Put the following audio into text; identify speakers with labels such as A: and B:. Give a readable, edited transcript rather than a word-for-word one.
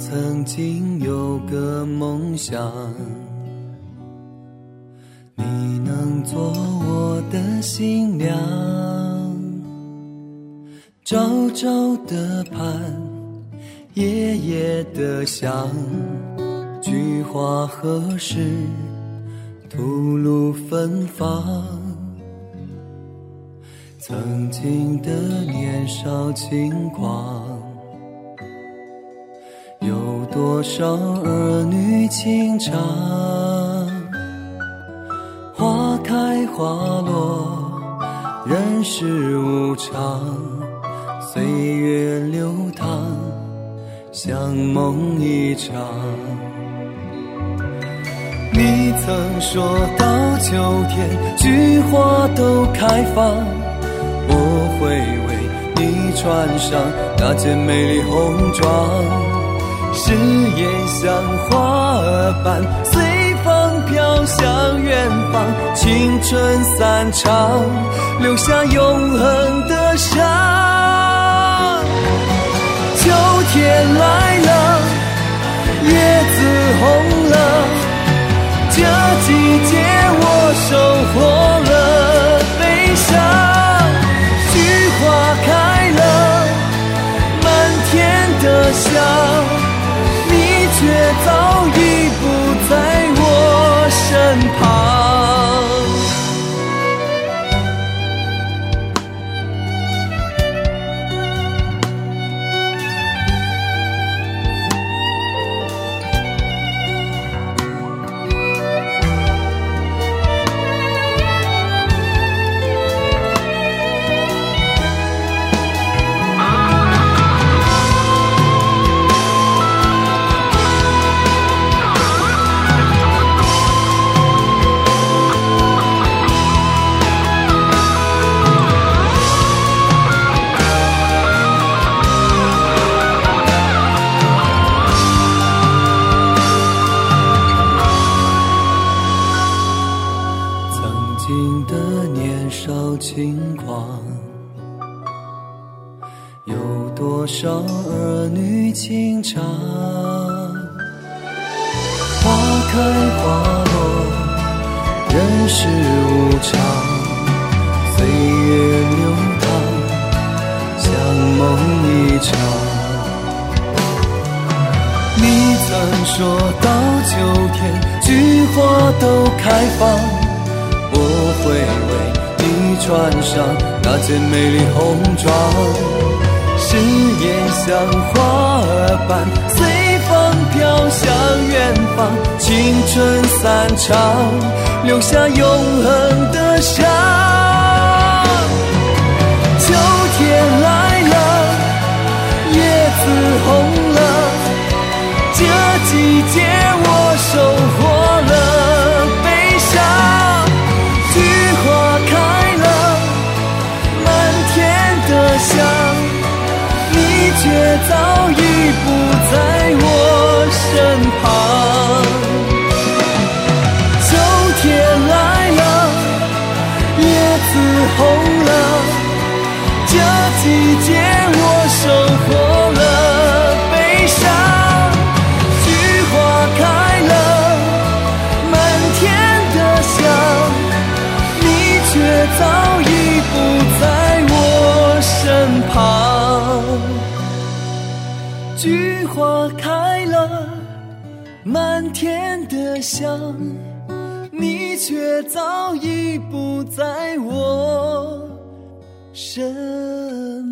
A: 曾经有个梦想，你能做我的新娘，朝朝的盼，夜夜的想，菊花何时吐露芬芳。曾经的年少轻狂，有多少儿女情长，花开花落，人世无常，岁月流淌，像梦一场。你曾说到秋天菊花都开放，我会为你穿上那件美丽红装，誓言像花儿般随风飘向远方，青春散场，留下永恒的伤。秋天来了，叶子红了，这季节我收获了悲伤。菊花开了，满天的香，你却早已不在我身旁。轻狂，有多少儿女情长，花开花落，人世无常，岁月流淌，像梦一场。你曾说到秋天菊花都开放，我会为你穿上那件美丽红装，誓言像花儿般随风飘向远方，青春散场，留下永恒的伤。秋天来了，叶子红了，这季节我收获了悲伤。菊花开了，满天的香，你却早已不在我身旁。秋天来了，叶子红了，这季节我收获了悲伤。菊花开了，满天的香，你却早已不在我身旁。菊花开了，满天的香，你却早已不在我身